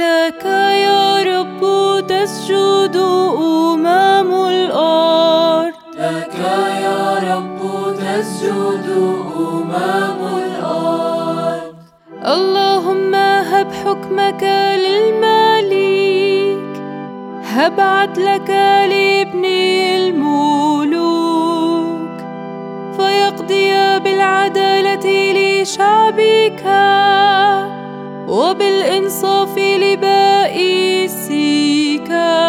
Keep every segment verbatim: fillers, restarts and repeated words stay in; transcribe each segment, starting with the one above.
لك يا رب تسجد أمم الأرض، لك يا رب تسجد أمم الأرض. اللهم هب حكمك للمليك، هب عدلك لابن الملوك، فيقضي بالعدالة لشعبك وبالإنصاف لبائسيك.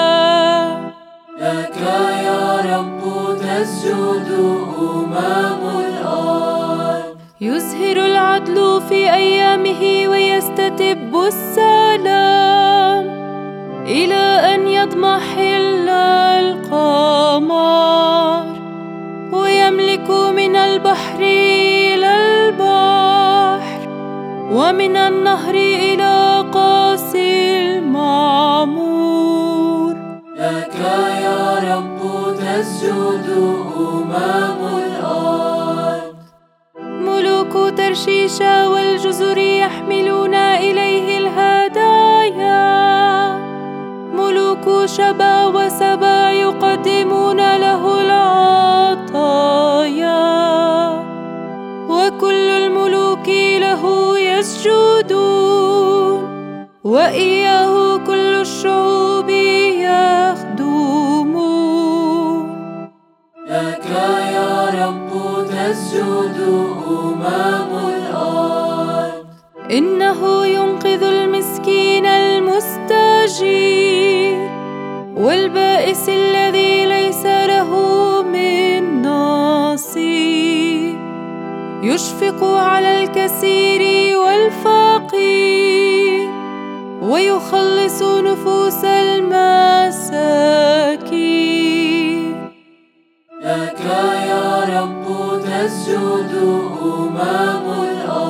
لك يا رب تسجد أمم الأرض، يزهر العدل في أيامه ويستتب السلام إلى أن يضمحل القمر، ويملك من البحر إلى البحر ومن النهر إلى قاصي المعمور. لك يا رب تسجد أمم الأرض. ملوك ترشيش والجزر يحملون إليه الهدايا، ملوك شبا وسبا يقدمون له العطايا، وكل الملوك له يسجدون، وإياه كل الشعوب يخدمون. لك يا رب تسجد أمم الأرض، إنه ينقذ المسكين المستجير والبائس الذي ليس له من نصيب، يشفق على الكثير والفقير ويخلص نفوس المساكين. لك يا رب تسجد أمم الأرض.